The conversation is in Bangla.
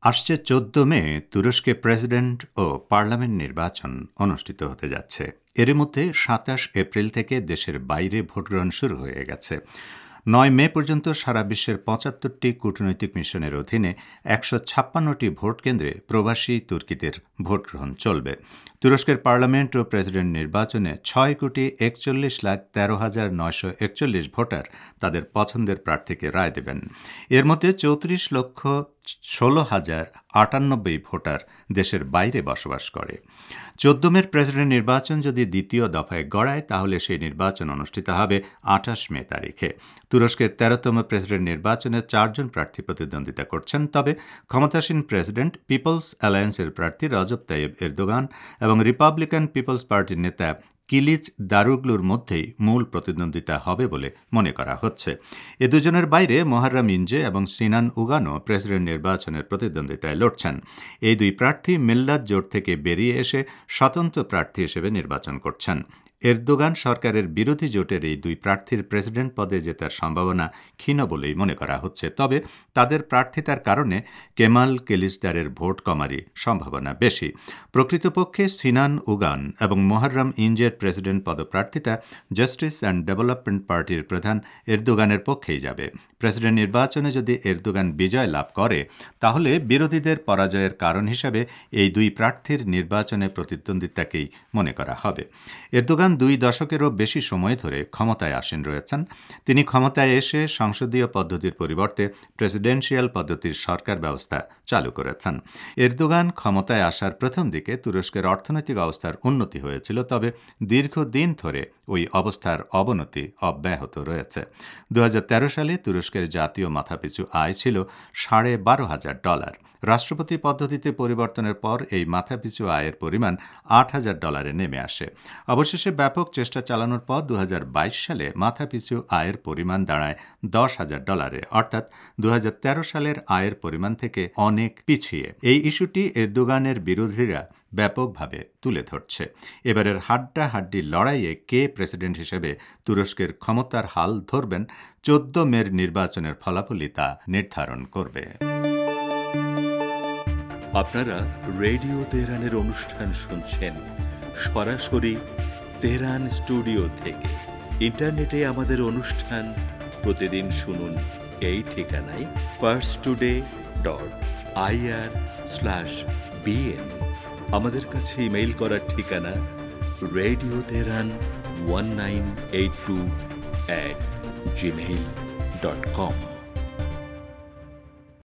আসছে 14 মে তুরস্কে প্রেসিডেন্ট ও পার্লামেন্ট নির্বাচন অনুষ্ঠিত হতে যাচ্ছে। এর মধ্যে 27 এপ্রিল থেকে দেশের বাইরে ভোটগ্রহণ শুরু হয়ে গেছে। 9 মে পর্যন্ত সারা বিশ্বের 75টি কূটনৈতিক মিশনের অধীনে 156টি ভোট কেন্দ্রে প্রবাসী তুর্কিদের ভোটগ্রহণ চলবে। তুরস্কের পার্লামেন্ট ও প্রেসিডেন্ট নির্বাচনে 6,41,13,941 ভোটার তাদের পছন্দের প্রার্থীকে রায় দেবেন। এর মধ্যে 34,16,098 ভোটার দেশের বাইরে বসবাস করে। 14 মের প্রেসিডেন্ট নির্বাচন যদি দ্বিতীয় দফায় গড়ায়, তাহলে সেই নির্বাচন অনুষ্ঠিত হবে 28 মে তারিখে। তুরস্কের 13তম প্রেসিডেন্ট নির্বাচনে 4 জন প্রার্থী প্রতিদ্বন্দ্বিতা করছেন। তবে ক্ষমতাসীন প্রেসিডেন্ট পিপলস অ্যালায়েন্সের প্রার্থী রজব তাইয়েব এরদোগান এবং রিপাবলিকান পিপলস পার্টির নেতা কিলিচ দারুগলুর মধ্যেই মূল প্রতিদ্বন্দ্বিতা হবে বলে মনে করা হচ্ছে। এ দুজনের বাইরে মোহাররম ইনজে এবং সিনান উগানও প্রেসিডেন্ট নির্বাচনের প্রতিদ্বন্দ্বিতায় লড়ছেন। এই দুই প্রার্থী মিল্লাত জোট থেকে বেরিয়ে এসে স্বতন্ত্র প্রার্থী হিসেবে নির্বাচন করছেন। এরদোগান সরকারের বিরোধী জোটের এই দুই প্রার্থীর প্রেসিডেন্ট পদে জেতার সম্ভাবনা ক্ষীণ বলেই মনে করা হচ্ছে। তবে তাদের প্রার্থিতার কারণে কেমাল কেলিচদারের ভোট কমারই সম্ভাবনা বেশি। প্রকৃতপক্ষে সিনান উগান এবং মোহাররম ইনজের প্রেসিডেন্ট পদপ্রার্থিতা জাস্টিস অ্যান্ড ডেভেলপমেন্ট পার্টির প্রধান এরদোগানের পক্ষেই যাবে। প্রেসিডেন্ট নির্বাচনে যদি এরদোগান বিজয় লাভ করে, তাহলে বিরোধীদের পরাজয়ের কারণ হিসাবে এই দুই প্রার্থীর নির্বাচনে প্রতিদ্বন্দ্বিতাকেই মনে করা হবে। এরদোগান 2 দশকেরও বেশি সময় ধরে ক্ষমতায় আসীন রয়েছেন। তিনি ক্ষমতায় এসে সংসদীয় পদ্ধতির পরিবর্তে প্রেসিডেন্সিয়াল পদ্ধতির সরকার ব্যবস্থা চালু করেছেন। এরদোগান ক্ষমতায় আসার প্রথম দিকে তুরস্কের অর্থনৈতিক অবস্থার উন্নতি হয়েছিল, তবে দীর্ঘদিন ধরে ওই অবস্থার অবনতি অব্যাহত রয়েছে। 2013 সালে তুরস্কের জাতীয় মাথাপিছু আয় ছিল $12,500। রাষ্ট্রপতি পদ্ধতিতে পরিবর্তনের পর এই মাথাপিছু আয়ের পরিমাণ $8,000 নেমে আসে। অবশেষে ব্যাপক চেষ্টা চালানোর পর 2022 সালে মাথাপিছু আয়ের পরিমাণ দাঁড়ায় $10,000, অর্থাৎ 2013 সালের আয়ের পরিমাণ থেকে অনেক পিছিয়ে। এই ইস্যুটি এরদোগানের বিরোধীরা ব্যাপকভাবে তুলে ধরছে। এবারের হাড্ডাহাড্ডি লড়াইয়ে কে প্রেসিডেন্ট হিসেবে তুরস্কের ক্ষমতার হাল ধরবেন, 14 মের নির্বাচনের ফলাফলই তা নির্ধারণ করবে। আপনারা রেডিও তেহরানের অনুষ্ঠান শুনছেন সরাসরি তেহরান স্টুডিও থেকে। ইন্টারনেটে আমাদের অনুষ্ঠান প্রতিদিন শুনুন এই ঠিকানায় parstoday.ir/bn। আমাদের কাছে ইমেইল করার ঠিকানা radioteheran1982@gmail.com।